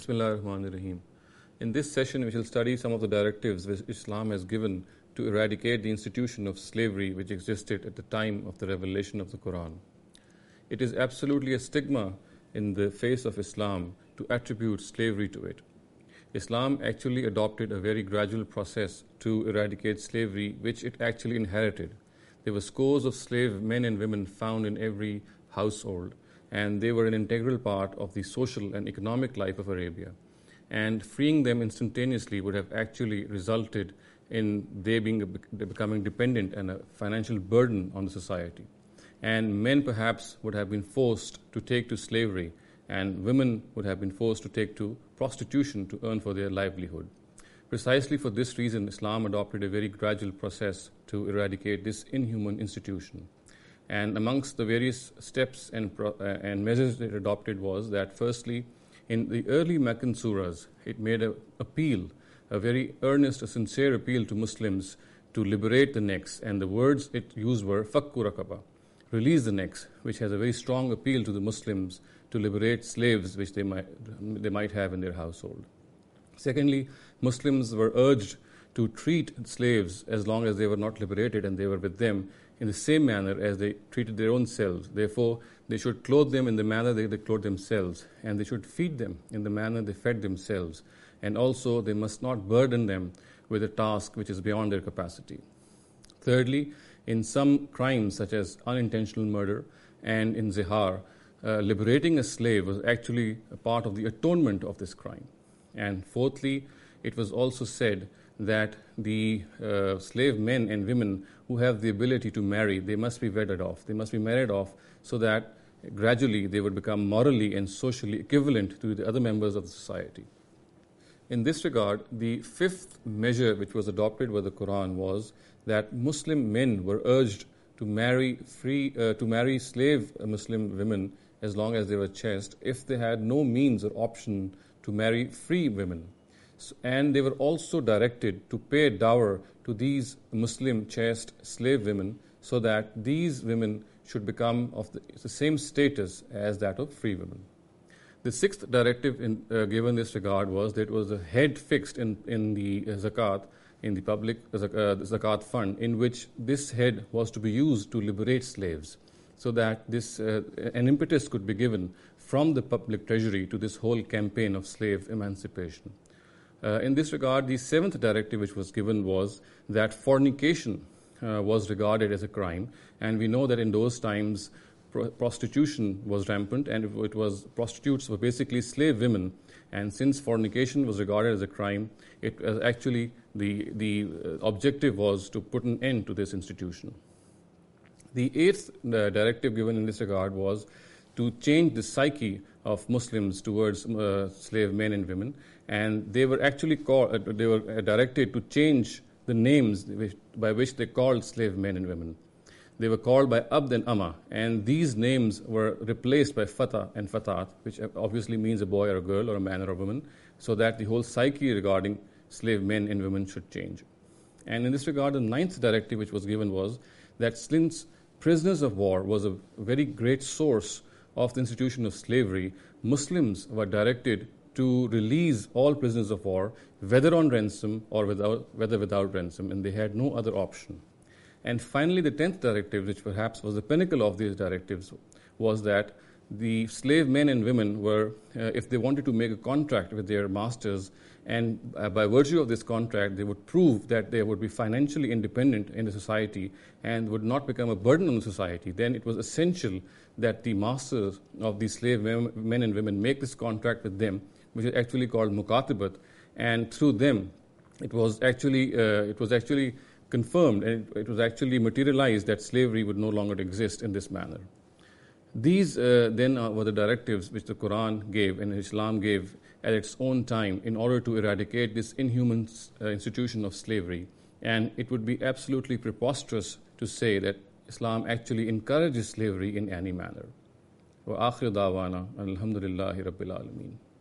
Bismillah ar-Rahman ar-Rahim. In this session, we shall study some of the directives which Islam has given to eradicate the institution of slavery which existed at the time of the revelation of the Quran. It is absolutely a stigma in the face of Islam to attribute slavery to it. Islam actually adopted a very gradual process to eradicate slavery, which it actually inherited. There were scores of slave men and women found in every household, and they were an integral part of the social and economic life of Arabia. And freeing them instantaneously would have actually resulted in they becoming dependent and a financial burden on the society. And men perhaps would have been forced to take to slavery, and women would have been forced to take to prostitution to earn for their livelihood. Precisely for this reason, Islam adopted a very gradual process to eradicate this inhuman institution. And amongst the various steps and measures it adopted was that, firstly, in the early Meccan surahs, it made an appeal, a very earnest, a sincere appeal to Muslims to liberate the necks. And the words it used were fakku rakaba, release the necks, which has a very strong appeal to the Muslims to liberate slaves which they might have in their household. Secondly, Muslims were urged to treat slaves, as long as they were not liberated and they were with them, in the same manner as they treated their own selves. Therefore, they should clothe them in the manner they clothe themselves, and they should feed them in the manner they fed themselves. And also, they must not burden them with a task which is beyond their capacity. Thirdly, in some crimes such as unintentional murder and in zihar, liberating a slave was actually a part of the atonement of this crime. And fourthly, it was also said that the slave men and women who have the ability to marry, they must be wedded off. They must be married off so that gradually they would become morally and socially equivalent to the other members of the society. In this regard, the fifth measure which was adopted by the Quran was that Muslim men were urged to marry slave Muslim women as long as they were chaste, if they had no means or option to marry free women. And they were also directed to pay dower to these Muslim chaste slave women, so that these women should become of the same status as that of free women. The sixth directive given in this regard was that it was a head fixed in the zakat, in the public zakat fund, in which this head was to be used to liberate slaves, so that an impetus could be given from the public treasury to this whole campaign of slave emancipation. In this regard, the seventh directive which was given was that fornication was regarded as a crime, and we know that in those times prostitution was rampant, and prostitutes were basically slave women, and since fornication was regarded as a crime, it was actually the objective was to put an end to this institution. The eighth directive given in this regard was to change the psyche of Muslims towards slave men and women, and they were actually directed to change the names by which they called slave men and women. They were called by Abd and Amma, and these names were replaced by Fatah and Fatat, which obviously means a boy or a girl or a man or a woman, so that the whole psyche regarding slave men and women should change. And in this regard, the ninth directive which was given was that since prisoners of war was a very great source of the institution of slavery, Muslims were directed to release all prisoners of war, whether on ransom or whether without ransom, and they had no other option. And finally, the 10th directive, which perhaps was the pinnacle of these directives, was that the slave men and women were, if they wanted to make a contract with their masters, and by virtue of this contract, they would prove that they would be financially independent in the society and would not become a burden on the society, then it was essential that the masters of these slave men and women make this contract with them, which is actually called mukatabat, and through them, it was actually confirmed, and it was actually materialized that slavery would no longer exist in this manner. These then were the directives which the Quran gave and Islam gave at its own time in order to eradicate this inhuman institution of slavery. And it would be absolutely preposterous to say that Islam actually encourages slavery in any manner. Wa akhir da'wana alhamdulillahi rabbil alameen.